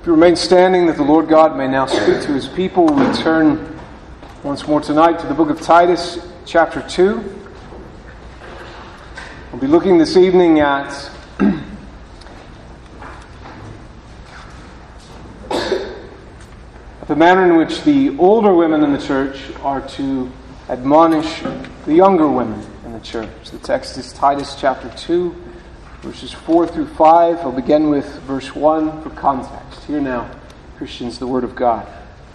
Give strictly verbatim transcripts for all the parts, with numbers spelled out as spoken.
If you remain standing, that the Lord God may now speak to His people, we turn once more tonight to the book of Titus, chapter two. We'll be looking this evening at the manner in which the older women in the church are to admonish the younger women in the church. The text is Titus chapter two, verses four through five. I'll begin with verse one for context. Hear now, Christians, the word of God.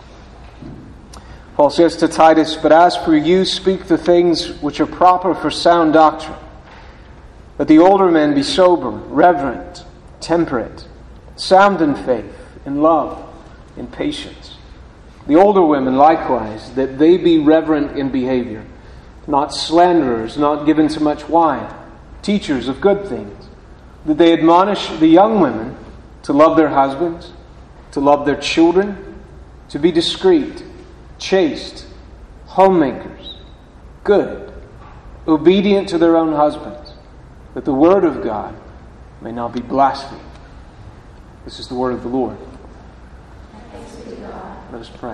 Paul says to Titus, "But as for you, speak the things which are proper for sound doctrine. Let the older men be sober, reverent, temperate, sound in faith, in love, in patience. The older women likewise, that they be reverent in behavior, not slanderers, not given to much wine, teachers of good things, that they admonish the young women to love their husbands, to love their children, to be discreet, chaste, homemakers, good, obedient to their own husbands, that the word of God may not be blasphemed." This is the word of the Lord. Thanks be to God. Let us pray.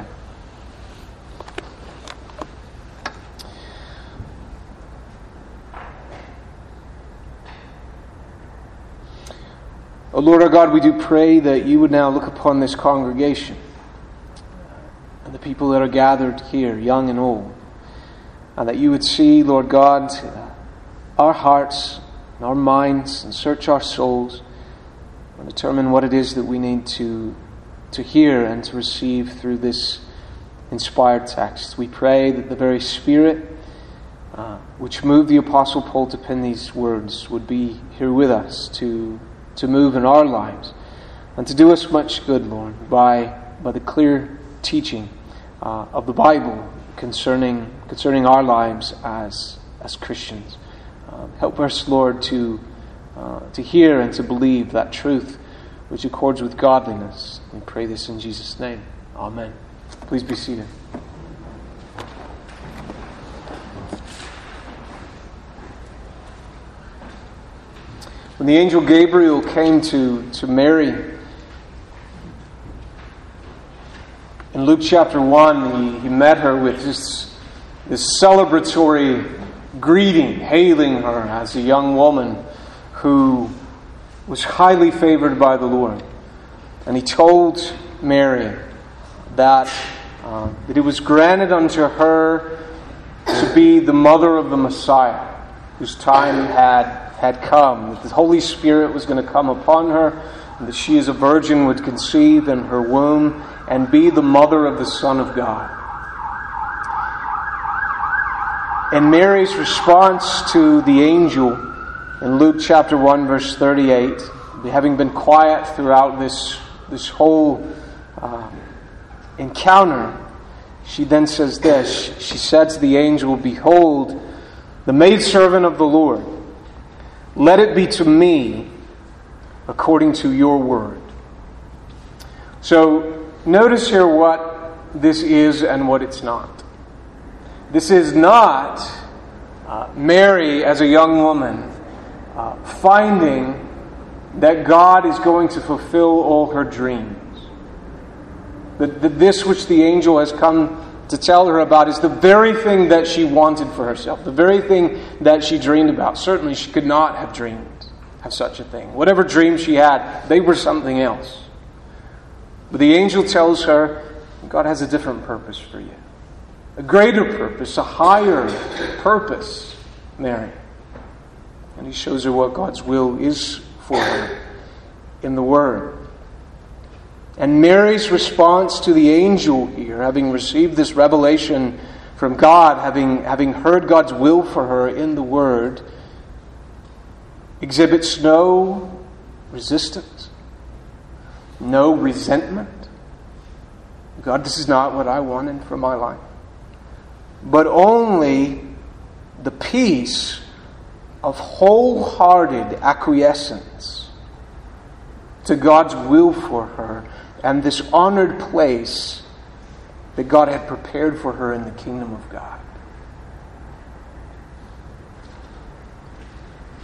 O Lord our God, we do pray that you would now look upon this congregation and the people that are gathered here, young and old, and that you would see, Lord God, our hearts and our minds and search our souls and determine what it is that we need to, to hear and to receive through this inspired text. We pray that the very Spirit uh, which moved the Apostle Paul to pen these words would be here with us to to move in our lives and to do us much good, Lord, by by the clear teaching uh, of the Bible concerning concerning our lives as as Christians. Uh, help us, Lord, to uh, to hear and to believe that truth which accords with godliness. We pray this in Jesus' name. Amen. Please be seated. When the angel Gabriel came to, to Mary, in Luke chapter one, he, he met her with this, this celebratory greeting, hailing her as a young woman who was highly favored by the Lord. And he told Mary that, uh, that it was granted unto her to be the mother of the Messiah, whose time had had come, that the Holy Spirit was going to come upon her, and that she as a virgin would conceive in her womb and be the mother of the Son of God. And Mary's response to the angel in Luke chapter one, verse thirty-eight, having been quiet throughout this, this whole uh, encounter, she then says this. She said to the angel, "Behold, the maidservant of the Lord, let it be to me according to your word." So notice here what this is and what it's not. This is not uh, Mary as a young woman uh, finding that God is going to fulfill all her dreams. That, that this which the angel has come to tell her about is the very thing that she wanted for herself, the very thing that she dreamed about. Certainly she could not have dreamed of such a thing. Whatever dreams she had, they were something else. But the angel tells her, God has a different purpose for you. A greater purpose, a higher purpose, Mary. And he shows her what God's will is for her in the Word. And Mary's response to the angel here, having received this revelation from God, having, having heard God's will for her in the Word, exhibits no resistance, no resentment. God, this is not what I wanted for my life. But only the peace of wholehearted acquiescence to God's will for her and this honored place that God had prepared for her in the kingdom of God.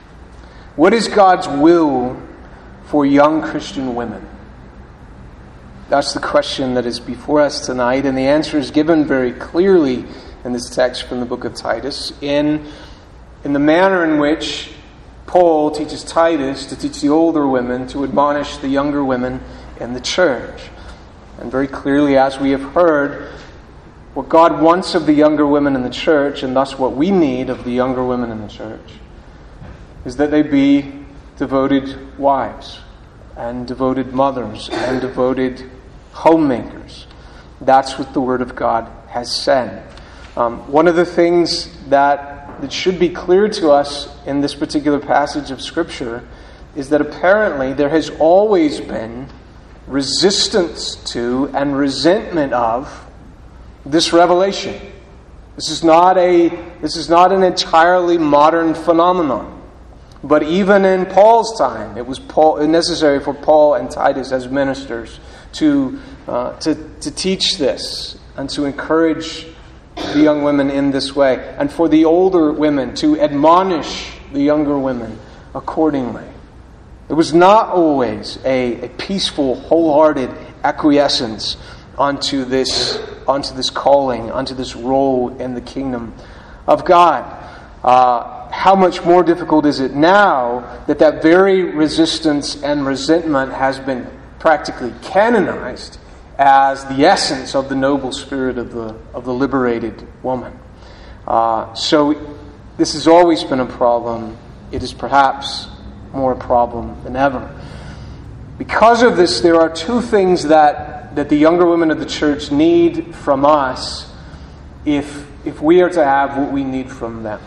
What is God's will for young Christian women? That's the question that is before us tonight, and the answer is given very clearly in this text from the book of Titus, in, in the manner in which Paul teaches Titus to teach the older women to admonish the younger women in the church. And very clearly, as we have heard, what God wants of the younger women in the church, and thus what we need of the younger women in the church, is that they be devoted wives, and devoted mothers, and devoted homemakers. That's what the Word of God has said. Um, one of the things that, that should be clear to us in this particular passage of Scripture is that apparently there has always been resistance to and resentment of this revelation. This is not a this is not an entirely modern phenomenon. But even in Paul's time, it was Paul, necessary for Paul and Titus as ministers to, uh, to to teach this and to encourage the young women in this way, and for the older women to admonish the younger women accordingly. It was not always a, a peaceful, wholehearted acquiescence onto this onto this calling, onto this role in the kingdom of God. Uh, how much more difficult is it now that that very resistance and resentment has been practically canonized as the essence of the noble spirit of the of the liberated woman. Uh, so this has always been a problem. It is perhaps more a problem than ever. Because of this, there are two things that, that the younger women of the church need from us if, if we are to have what we need from them.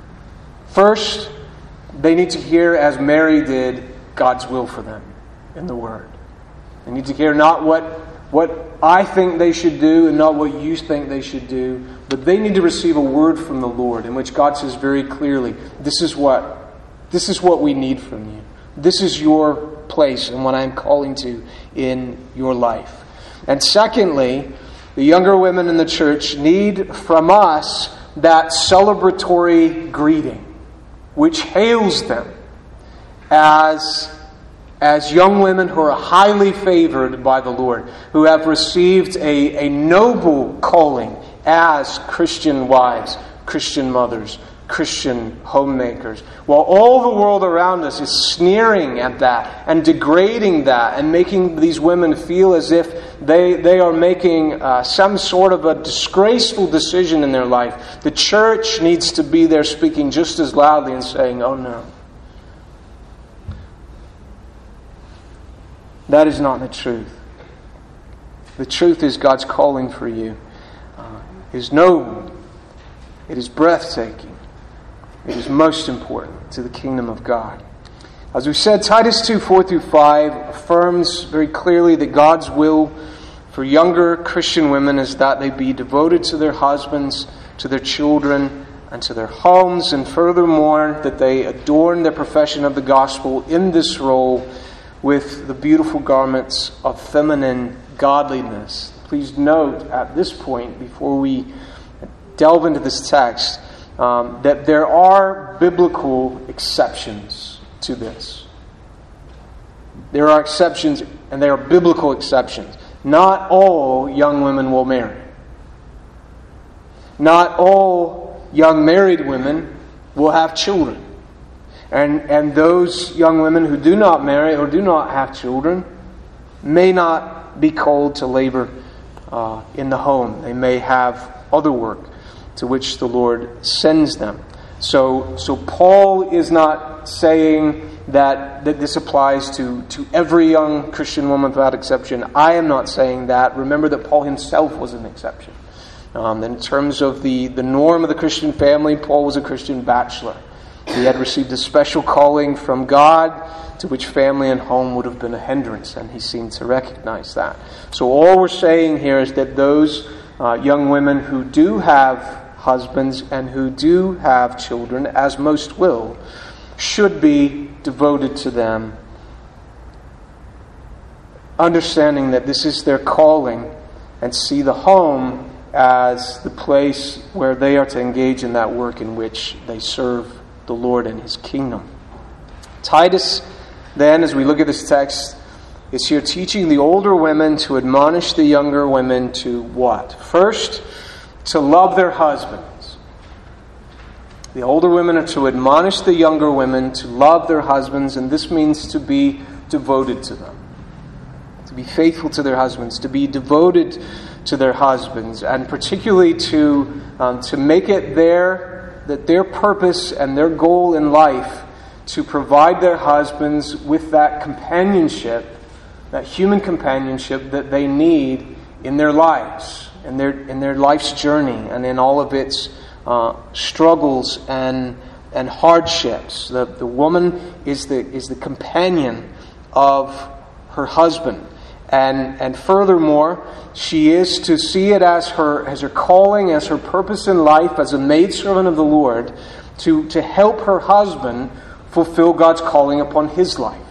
First, they need to hear, as Mary did, God's will for them in the Word. They need to hear not what, what I think they should do and not what you think they should do, but they need to receive a word from the Lord in which God says very clearly, this is what This is what we need from you. This is your place and what I'm calling to in your life. And secondly, the younger women in the church need from us that celebratory greeting, which hails them as, as young women who are highly favored by the Lord, who have received a, a noble calling as Christian wives, Christian mothers, Christian homemakers, while all the world around us is sneering at that and degrading that and making these women feel as if they, they are making uh, some sort of a disgraceful decision in their life. The church needs to be there speaking just as loudly and saying, oh no. That is not the truth. The truth is God's calling for you uh, is noble. It is breathtaking. It is most important to the kingdom of God. As we said, Titus two, four through five affirms very clearly that God's will for younger Christian women is that they be devoted to their husbands, to their children, and to their homes, and furthermore, that they adorn their profession of the gospel in this role with the beautiful garments of feminine godliness. Please note at this point, before we delve into this text, Um, that there are biblical exceptions to this. There are exceptions, and there are biblical exceptions. Not all young women will marry. Not all young married women will have children. And, and those young women who do not marry or do not have children may not be called to labor uh, in the home. They may have other work to which the Lord sends them. So, so Paul is not saying that, that this applies to, to every young Christian woman without exception. I am not saying that. Remember that Paul himself was an exception. Um, in terms of the, the norm of the Christian family, Paul was a Christian bachelor. He had received a special calling from God to which family and home would have been a hindrance, and he seemed to recognize that. So all we're saying here is that those uh, young women who do have husbands and who do have children, as most will, should be devoted to them, understanding that this is their calling, and see the home as the place where they are to engage in that work in which they serve the Lord and His kingdom. Titus, then, as we look at this text, is here teaching the older women to admonish the younger women to what? First, to love their husbands. The older women are to admonish the younger women to love their husbands, and this means to be devoted to them. To be faithful to their husbands, to be devoted to their husbands, and particularly to um, to make it their that their purpose and their goal in life to provide their husbands with that companionship, that human companionship that they need in their lives, in their in their life's journey, and in all of its uh, struggles and and hardships. The the woman is the is the companion of her husband, and and furthermore, she is to see it as her as her calling, as her purpose in life, as a maidservant of the Lord, to to help her husband fulfill God's calling upon his life.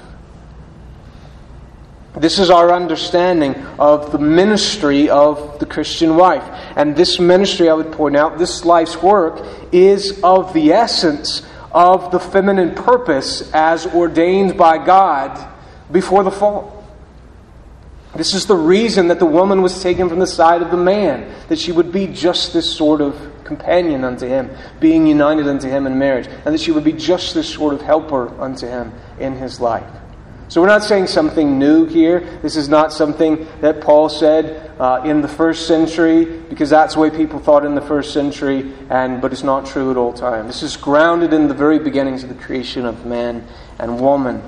This is our understanding of the ministry of the Christian wife. And this ministry, I would point out, this life's work is of the essence of the feminine purpose as ordained by God before the fall. This is the reason that the woman was taken from the side of the man, that she would be just this sort of companion unto him, being united unto him in marriage, and that she would be just this sort of helper unto him in his life. So we're not saying something new here. This is not something that Paul said uh, in the first century, because that's the way people thought in the first century, and but it's not true at all times. This is grounded in the very beginnings of the creation of man and woman.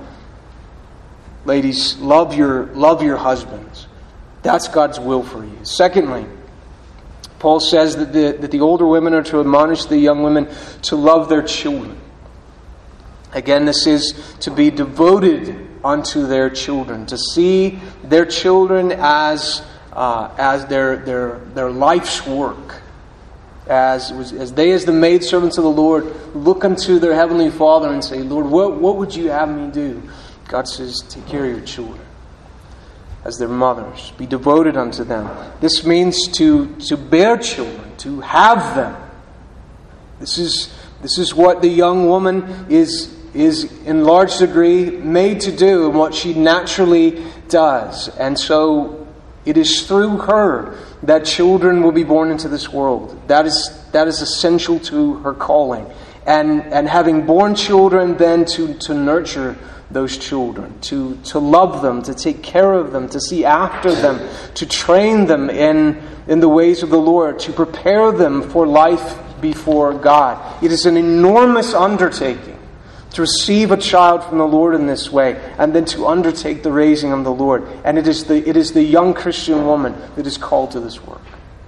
Ladies, love your love your husbands. That's God's will for you. Secondly, Paul says that the, that the older women are to admonish the young women to love their children. Again, this is to be devoted unto their children, to see their children as uh, as their their their life's work, as as they, as the maidservants of the Lord, look unto their heavenly Father and say, Lord, what what would you have me do? God says, take care of your children as their mothers. Be devoted unto them. This means to to bear children, to have them. This is this is what the young woman is. is in large degree made to do and what she naturally does. And so it is through her that children will be born into this world. That is that is essential to her calling. And and having born children, then to, to nurture those children, to, to love them, to take care of them, to see after them, to train them in, in the ways of the Lord, to prepare them for life before God. It is an enormous undertaking to receive a child from the Lord in this way, and then to undertake the raising of the Lord. And it is the it is the young Christian woman that is called to this work.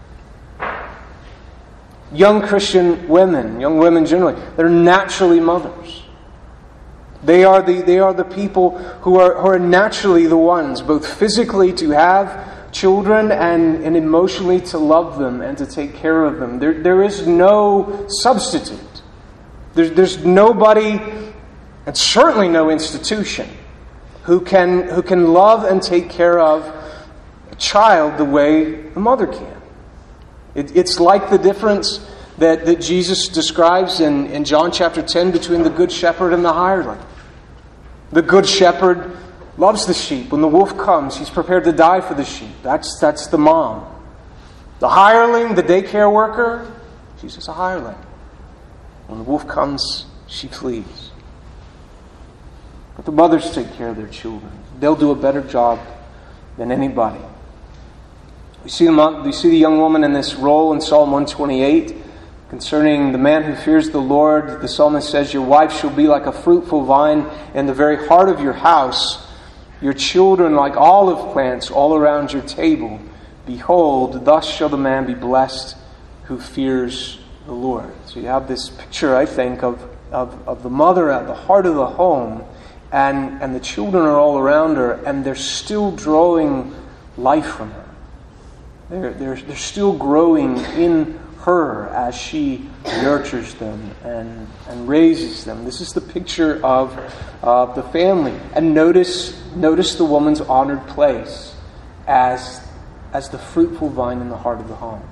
Young Christian women, young women generally, they're naturally mothers. They are the they are the people who are who are naturally the ones, both physically to have children and, and emotionally to love them and to take care of them. There there is no substitute. There's there's nobody, and certainly no institution, who can who can love and take care of a child the way a mother can. It, it's like the difference that, that Jesus describes in, in John chapter ten between the good shepherd and the hireling. The good shepherd loves the sheep. When the wolf comes, he's prepared to die for the sheep. That's that's the mom. The hireling, the daycare worker, she's just a hireling. When the wolf comes, she flees. But the mothers take care of their children. They'll do a better job than anybody. We see the, we see the young woman in this role in Psalm one twenty-eight. Concerning the man who fears the Lord, the psalmist says, your wife shall be like a fruitful vine in the very heart of your house, your children like olive plants all around your table. Behold, thus shall the man be blessed who fears the Lord. So you have this picture, I think, of, of, of the mother at the heart of the home, and, and the children are all around her, and they're still drawing life from her. They're, they're, they're still growing in her as she nurtures them and, and raises them. This is the picture of uh, the family. And notice notice the woman's honored place as, as the fruitful vine in the heart of the home.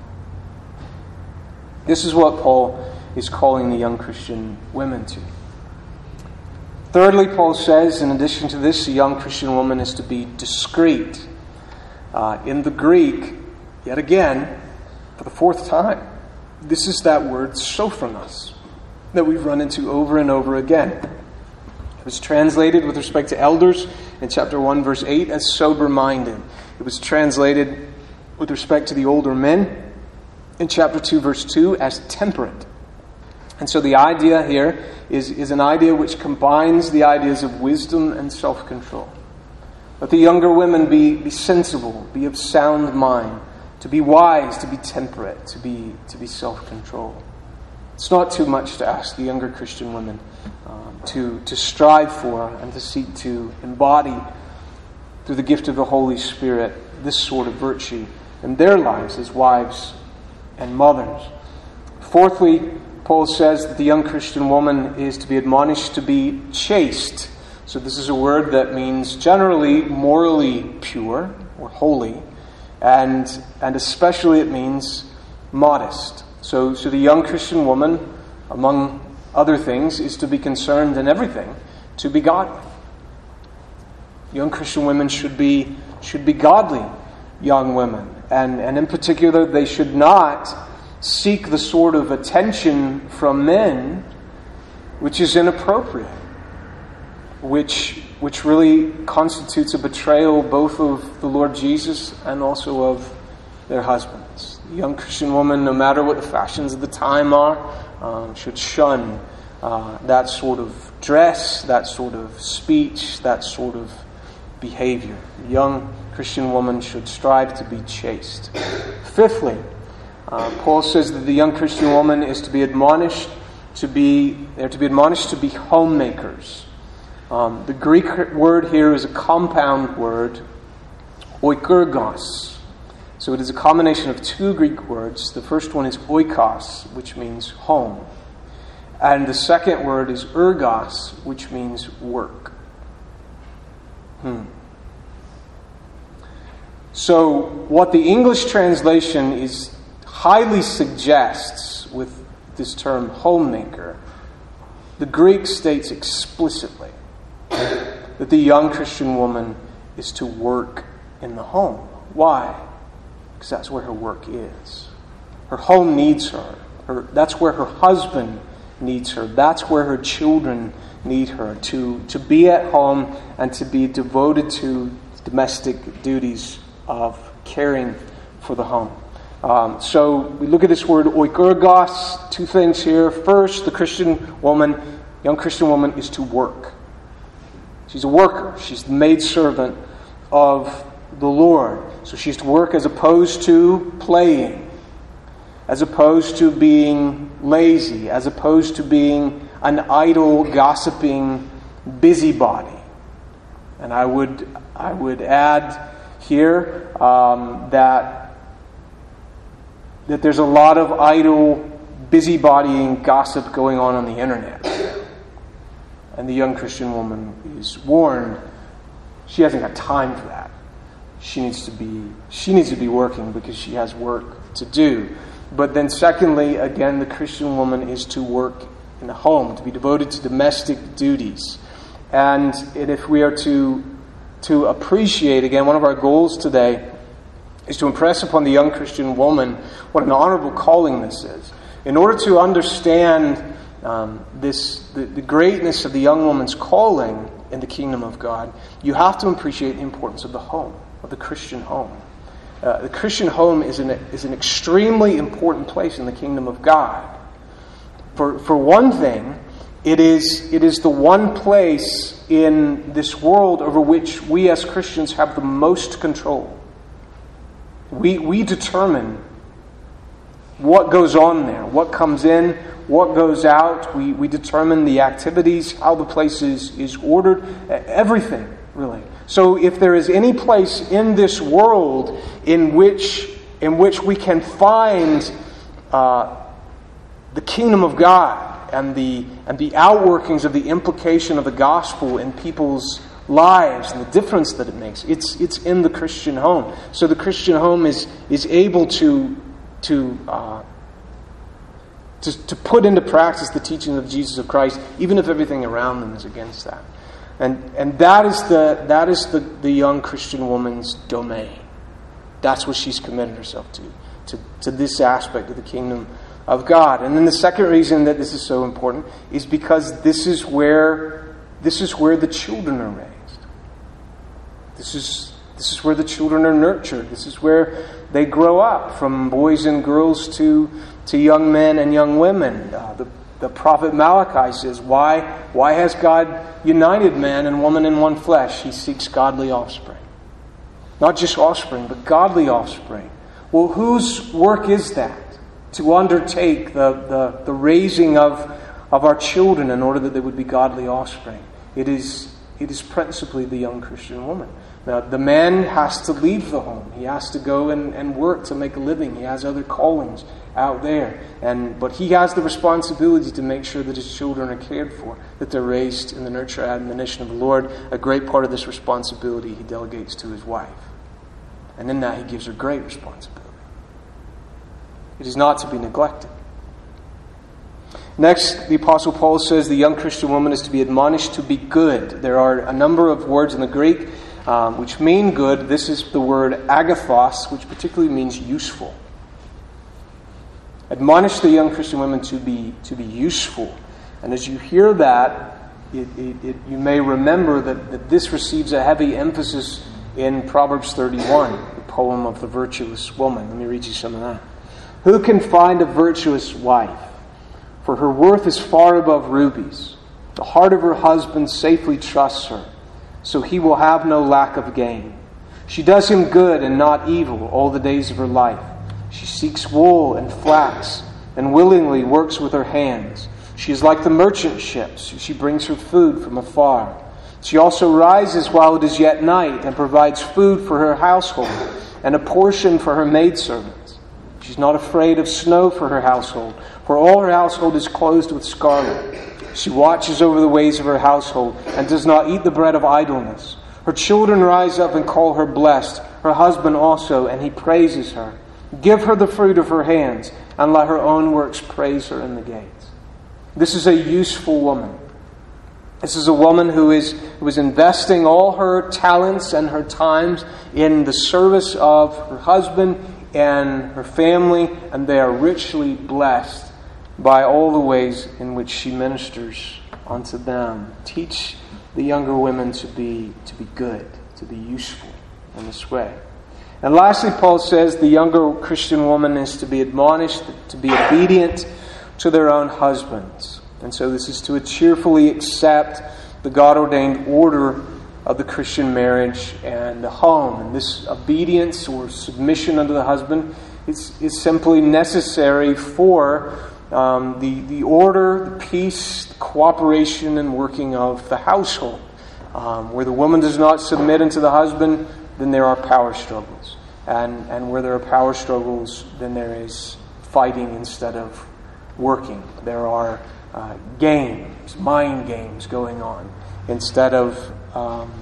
This is what Paul is calling the young Christian women to. Thirdly, Paul says, in addition to this, a young Christian woman is to be discreet. Uh, in the Greek, yet again, for the fourth time, this is that word sophronos that we've run into over and over again. It was translated with respect to elders in chapter one, verse eight, as sober-minded. It was translated with respect to the older men in chapter two, verse two, as temperate. And so the idea here is, is an idea which combines the ideas of wisdom and self-control. Let the younger women be, be sensible, be of sound mind, to be wise, to be temperate, to be, to be self-controlled. It's not too much to ask the younger Christian women um, to, to strive for and to seek to embody through the gift of the Holy Spirit this sort of virtue in their lives as wives and mothers. Fourthly, Paul says that the young Christian woman is to be admonished to be chaste. So this is a word that means generally morally pure or holy, and and especially it means modest. So, so the young Christian woman, among other things, is to be concerned in everything to be godly. Young Christian women should be should be godly young women, and and in particular they should not seek the sort of attention from men which is inappropriate, which which really constitutes a betrayal both of the Lord Jesus and also of their husbands. The young Christian woman, no matter what the fashions of the time are, um, should shun uh, that sort of dress, that sort of speech, that sort of behavior. The young Christian woman should strive to be chaste. Fifthly, Uh, Paul says that the young Christian woman is to be admonished to be, they're to be admonished to be homemakers. Um, the Greek word here is a compound word, oikurgos. So it is a combination of two Greek words. The first one is oikos, which means home. And the second word is ergos, which means work. Hmm. So what the English translation is highly suggests with this term homemaker, the Greek states explicitly that the young Christian woman is to work in the home. Why? Because that's where her work is. Her home needs her. her. That's where her husband needs her. That's where her children need her. To, to be at home and to be devoted to domestic duties of caring for the home. Um, so we look at this word oikurgos, two things here. First, the Christian woman, young Christian woman, is to work. She's a worker. She's the maidservant of the Lord. So she's to work as opposed to playing, as opposed to being lazy, as opposed to being an idle, gossiping busybody. And I would I would add here um, that that there's a lot of idle busybodying gossip going on on the internet. And the young Christian woman is warned she hasn't got time for that. She needs to be she needs to be working because she has work to do. But then secondly, again, the Christian woman is to work in the home, to be devoted to domestic duties. And, and if we are to to appreciate, again, one of our goals today is to impress upon the young Christian woman what an honorable calling this is. In order to understand um, this, the, the greatness of the young woman's calling in the kingdom of God, you have to appreciate the importance of the home, of the Christian home. Uh, the Christian home is an is an extremely important place in the kingdom of God. For for one thing, it is it is the one place in this world over which we as Christians have the most control. We we determine what goes on there, what comes in, what goes out. We we determine the activities, how the place is, is ordered, everything, really. So if there is any place in this world in which in which we can find uh, the kingdom of God and the and the outworkings of the implication of the gospel in people's lives and the difference that it makes, it's it's in the Christian home. So the Christian home is is able to to uh, to, to put into practice the teaching of Jesus of Christ, even if everything around them is against that. And and that is the that is the, the young Christian woman's domain. That's what she's committed herself to, to, to this aspect of the kingdom of God. And then the second reason that this is so important is because this is where this is where the children are raised. This is this is where the children are nurtured. This is where they grow up, from boys and girls to to young men and young women. Uh, the the prophet Malachi says, "Why why has God united man and woman in one flesh? He seeks godly offspring." Not just offspring, but godly offspring. Well, whose work is that? To undertake the, the, the raising of, of our children in order that they would be godly offspring. It is, it is principally the young Christian woman. Now, the man has to leave the home. He has to go and, and work to make a living. He has other callings out there. And but he has the responsibility to make sure that his children are cared for, that they're raised in the nurture and admonition of the Lord. A great part of this responsibility he delegates to his wife. And in that he gives her great responsibility. It is not to be neglected. Next, the Apostle Paul says the young Christian woman is to be admonished to be good. There are a number of words in the Greek um, which mean good. This is the word agathos, which particularly means useful. Admonish the young Christian women to be to be useful. And as you hear that, it, it, it, you may remember that, that this receives a heavy emphasis in Proverbs thirty-one, the poem of the virtuous woman. Let me read you some of that. Who can find a virtuous wife? For her worth is far above rubies. The heart of her husband safely trusts her, so he will have no lack of gain. She does him good and not evil all the days of her life. She seeks wool and flax, and willingly works with her hands. She is like the merchant ships. She brings her food from afar. She also rises while it is yet night, and provides food for her household, and a portion for her maidservants. She's not afraid of snow for her household, for all her household is clothed with scarlet. She watches over the ways of her household, and does not eat the bread of idleness. Her children rise up and call her blessed, her husband also, and he praises her. Give her the fruit of her hands, and let her own works praise her in the gates. This is a useful woman. This is a woman who is, who is investing all her talents and her times in the service of her husband and her family, and they are richly blessed by all the ways in which she ministers unto them. Teach the younger women to be to be good, to be useful in this way. And lastly, Paul says the younger Christian woman is to be admonished to be obedient to their own husbands. And so this is to cheerfully accept the God-ordained order of the Christian marriage and the home. And this obedience or submission unto the husband is, is simply necessary for um, the, the order, the peace, the cooperation and working of the household. Um, where the woman does not submit unto the husband, then there are power struggles. And, and where there are power struggles, then there is fighting instead of working. There are uh, games, mind games going on instead of um,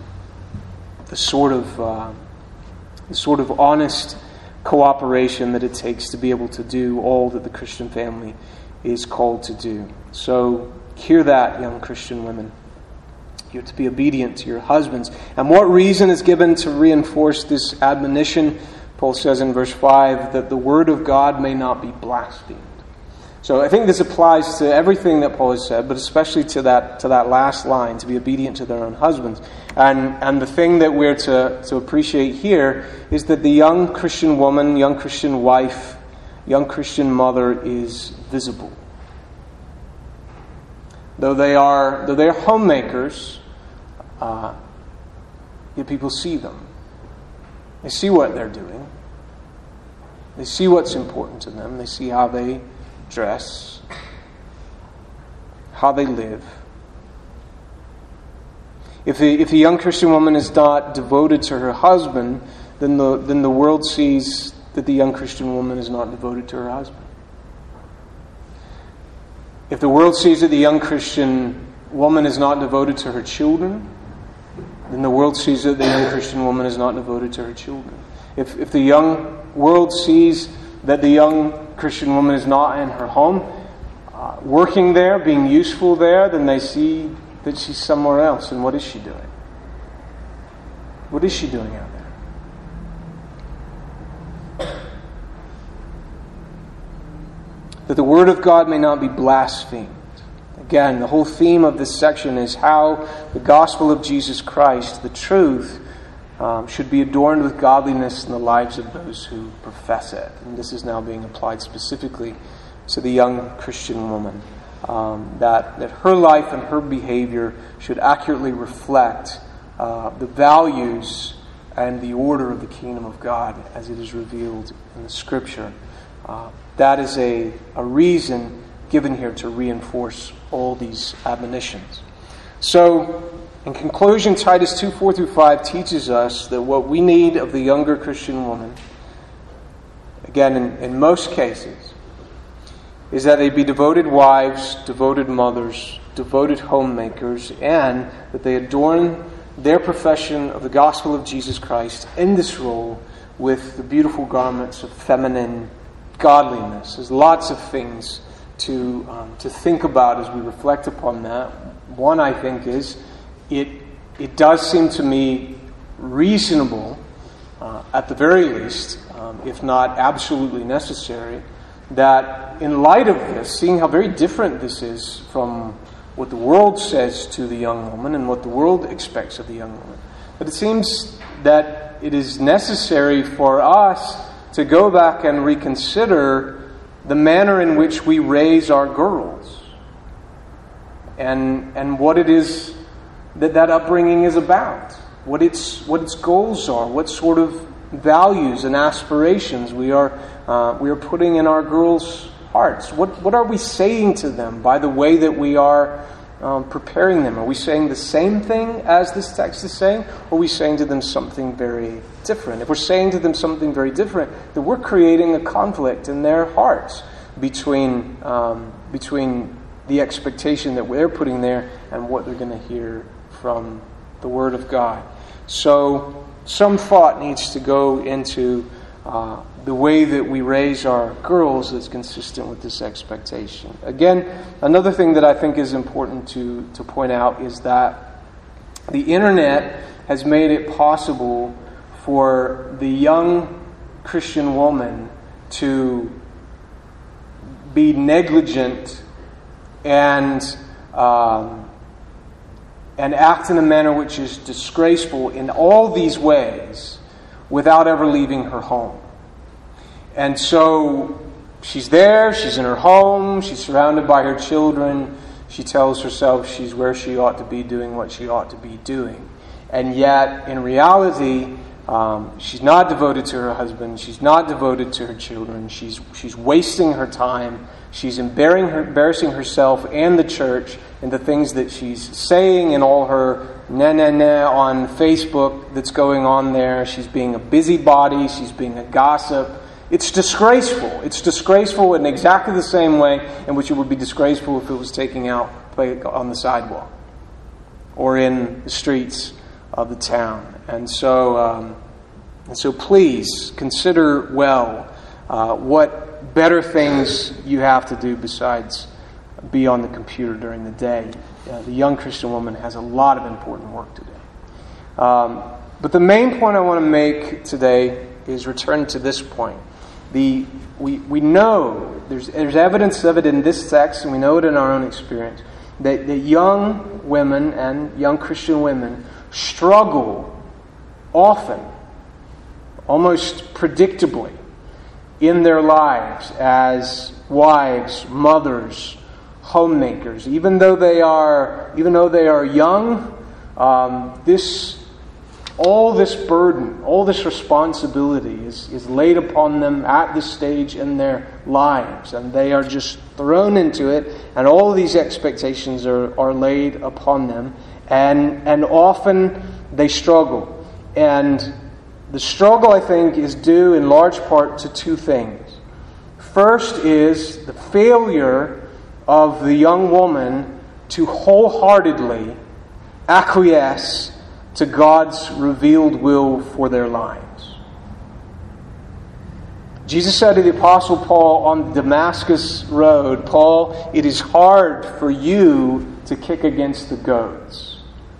the sort of uh, the sort of honest cooperation that it takes to be able to do all that the Christian family is called to do. So hear that, young Christian women. You're to be obedient to your husbands. And what reason is given to reinforce this admonition? Paul says in verse five that the word of God may not be blasphemed. So I think this applies to everything that Paul has said, but especially to that to that last line, to be obedient to their own husbands. And and the thing that we're to, to appreciate here is that the young Christian woman, young Christian wife, young Christian mother is visible. Though they are though they are homemakers, uh, yet people see them. They see what they're doing. They see what's important to them. They see how they dress, how they live. If the if the young Christian woman is not devoted to her husband, then the then the world sees that the young Christian woman is not devoted to her husband. If the world sees that the young Christian woman is not devoted to her children, then the world sees that the young Christian woman is not devoted to her children. If if the young world sees that the young Christian woman is not in her home, uh, working there, being useful there, then they see that she's somewhere else. And what is she doing? What is she doing out there? That the Word of God may not be blasphemed. Again, the whole theme of this section is how the gospel of Jesus Christ, the truth, um, should be adorned with godliness in the lives of those who profess it. And this is now being applied specifically to the young Christian woman. Um, that, that her life and her behavior should accurately reflect uh, the values and the order of the kingdom of God as it is revealed in the Scripture. Uh, that is a, a reason given here to reinforce all these admonitions. So, in conclusion, Titus two, four through five teaches us that what we need of the younger Christian woman, again, in, in most cases, is that they be devoted wives, devoted mothers, devoted homemakers, and that they adorn their profession of the gospel of Jesus Christ in this role with the beautiful garments of feminine godliness. There's lots of things to um, to think about as we reflect upon that. One, I think, is it it does seem to me reasonable, uh, at the very least, um, if not absolutely necessary, that in light of this, seeing how very different this is from what the world says to the young woman and what the world expects of the young woman, but it seems that it is necessary for us to go back and reconsider the manner in which we raise our girls and and what it is that that upbringing is about, what its what its goals are, what sort of values and aspirations we are uh, we are putting in our girls' hearts. What what are we saying to them by the way that we are um, preparing them? Are we saying the same thing as this text is saying, or are we saying to them something very different? If we're saying to them something very different, then we're creating a conflict in their hearts between um, between the expectation that they're putting there and what they're going to hear from the Word of God. So some thought needs to go into uh, the way that we raise our girls that's consistent with this expectation. Again, another thing that I think is important to, to point out is that the internet has made it possible for the young Christian woman to be negligent and um, and act in a manner which is disgraceful in all these ways without ever leaving her home. And so she's there, she's in her home, she's surrounded by her children, she tells herself she's where she ought to be doing what she ought to be doing. And yet, in reality, um, she's not devoted to her husband, she's not devoted to her children, she's she's wasting her time, she's embarrassing, her, embarrassing herself and the church in the things that she's saying and all her na-na-na on Facebook that's going on there. She's being a busybody, she's being a gossip. It's disgraceful. It's disgraceful in exactly the same way in which it would be disgraceful if it was taking out on the sidewalk or in the streets of the town. And so, um, and so please consider well uh, what better things you have to do besides be on the computer during the day. Uh, the young Christian woman has a lot of important work to do. Um, but the main point I want to make today is return to this point. The we we know there's there's evidence of it in this text, and we know it in our own experience, that, that young women and young Christian women struggle often, almost predictably, in their lives as wives, mothers, homemakers. Even though they are even though they are young, um, this all this burden, all this responsibility is, is laid upon them at this stage in their lives. And they are just thrown into it, and all of these expectations are, are laid upon them. And and often they struggle. And the struggle, I think, is due in large part to two things. First is the failure of the young woman to wholeheartedly acquiesce to God's revealed will for their lives. Jesus said to the Apostle Paul on the Damascus road, Paul, it is hard for you to kick against the goads.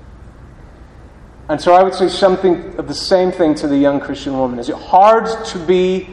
And so I would say something of the same thing to the young Christian woman. Is it hard to be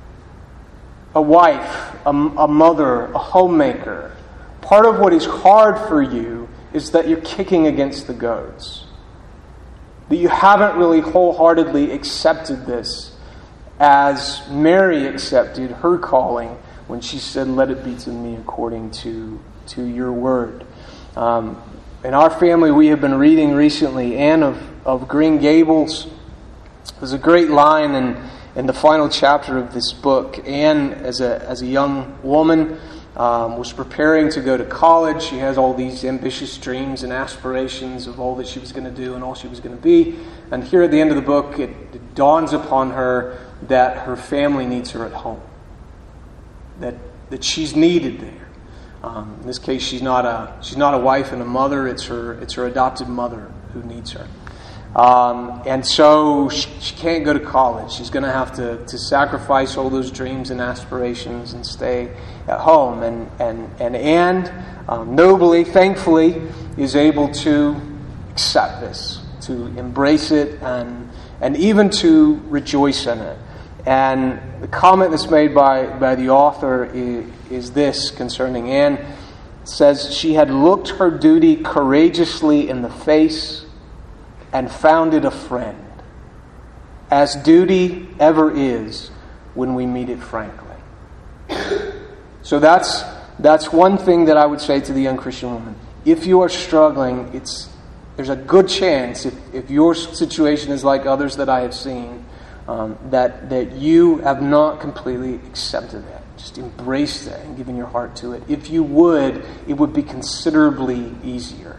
a wife, a, a mother, a homemaker? Part of what is hard for you is that you're kicking against the goads. That you haven't really wholeheartedly accepted this as Mary accepted her calling when she said, let it be to me according to, to your word. Um, in our family, we have been reading recently Anne of, of Green Gables. There's a great line in, in the final chapter of this book. Anne, as a, as a young woman, Um, was preparing to go to college. She has all these ambitious dreams and aspirations of all that she was going to do and all she was going to be. And here at the end of the book, it, it dawns upon her that her family needs her at home. That that she's needed there. Um, in this case, she's not a she's not a wife and a mother. It's her it's her adopted mother who needs her. Um, and so she, she can't go to college. She's going to have to, to sacrifice all those dreams and aspirations and stay at home. And and and Anne, um, nobly, thankfully, is able to accept this, to embrace it, and and even to rejoice in it. And the comment that's made by, by the author is, is this concerning Anne. It says, she had looked her duty courageously in the face and found it a friend, as duty ever is when we meet it frankly. So that's that's one thing that I would say to the young Christian woman. If you are struggling, it's there's a good chance, if, if your situation is like others that I have seen, um, that, that you have not completely accepted that. Just embrace that and given your heart to it. If you would, it would be considerably easier.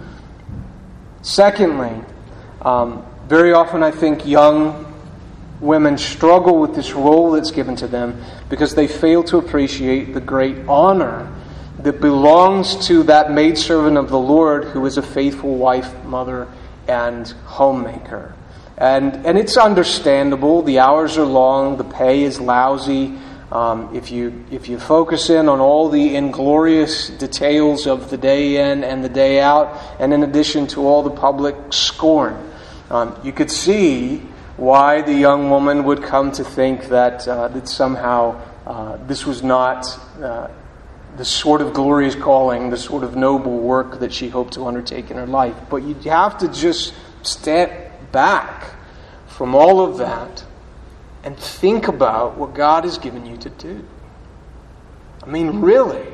Secondly, Um, very often I think young women struggle with this role that's given to them because they fail to appreciate the great honor that belongs to that maidservant of the Lord who is a faithful wife, mother, and homemaker. And and it's understandable. The hours are long. The pay is lousy. Um, if you if you focus in on all the inglorious details of the day in and the day out, and in addition to all the public scorn, Um, you could see why the young woman would come to think that uh, that somehow uh, this was not uh, the sort of glorious calling, the sort of noble work that she hoped to undertake in her life. But you have to just step back from all of that and think about what God has given you to do. I mean, really,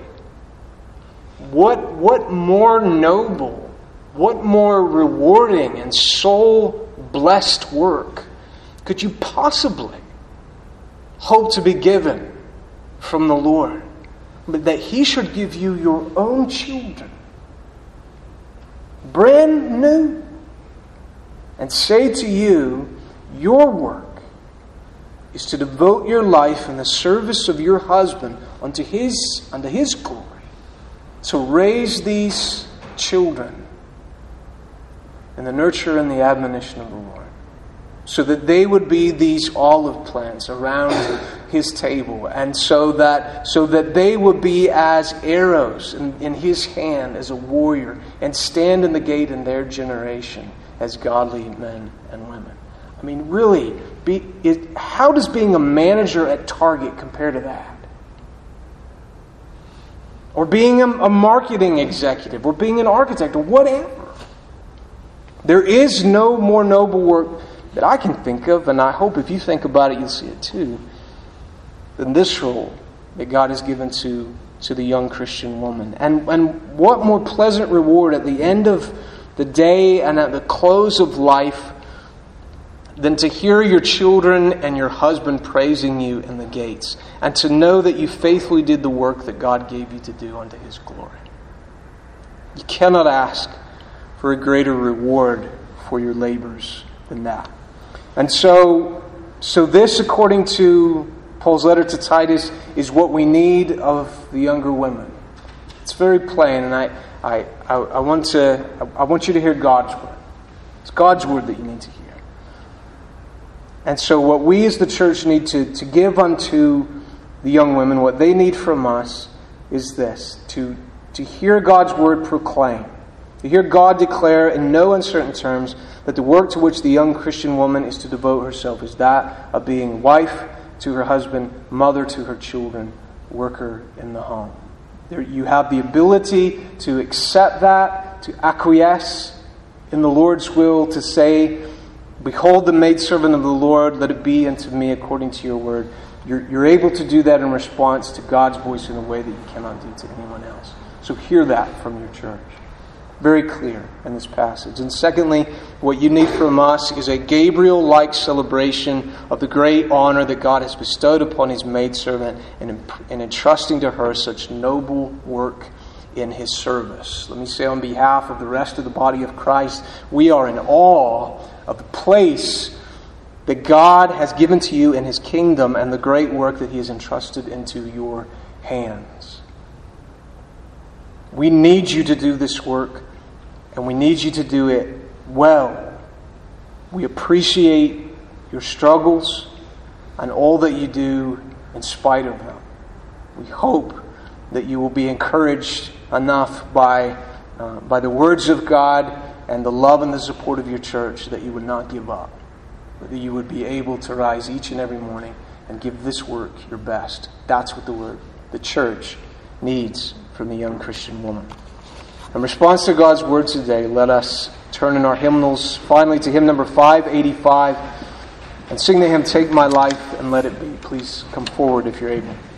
what what more noble, what more rewarding and soul-blessed work could you possibly hope to be given from the Lord? But that He should give you your own children, brand new, and say to you, your work is to devote your life in the service of your husband unto His, unto His glory, to raise these children and the nurture and the admonition of the Lord, so that they would be these olive plants around His table, and so that so that they would be as arrows in, in His hand as a warrior, and stand in the gate in their generation as godly men and women. I mean, really, be, it, how does being a manager at Target compare to that? Or being a, a marketing executive, or being an architect, or whatever? There is no more noble work that I can think of, and I hope if you think about it, you'll see it too, than this role that God has given to, to the young Christian woman. And, and what more pleasant reward at the end of the day and at the close of life than to hear your children and your husband praising you in the gates, and to know that you faithfully did the work that God gave you to do unto His glory. You cannot ask for a greater reward for your labors than that. And so, so this, according to Paul's letter to Titus, is what we need of the younger women. It's very plain, and I, I, I, I want to, I want you to hear God's word. It's God's word that you need to hear. And so what we as the church need to, to give unto the young women, what they need from us, is this, to, to hear God's word proclaimed, to hear God declare in no uncertain terms that the work to which the young Christian woman is to devote herself is that of being wife to her husband, mother to her children, worker in the home. There, you have the ability to accept that, to acquiesce in the Lord's will, to say, behold the maidservant of the Lord, let it be unto me according to your word. You're, you're able to do that in response to God's voice in a way that you cannot do to anyone else. So hear that from your church. Very clear in this passage. And secondly, what you need from us is a Gabriel-like celebration of the great honor that God has bestowed upon His maidservant in, in entrusting to her such noble work in His service. Let me say on behalf of the rest of the body of Christ, we are in awe of the place that God has given to you in His kingdom and the great work that He has entrusted into your hands. We need you to do this work, and we need you to do it well. We appreciate your struggles and all that you do in spite of them. We hope that you will be encouraged enough by, uh, by the words of God and the love and the support of your church that you would not give up, but that you would be able to rise each and every morning and give this work your best. That's what the word, the church needs from the young Christian woman. In response to God's word today, let us turn in our hymnals finally to hymn number five eighty-five and sing the hymn, Take My Life and Let It Be. Please come forward if you're able.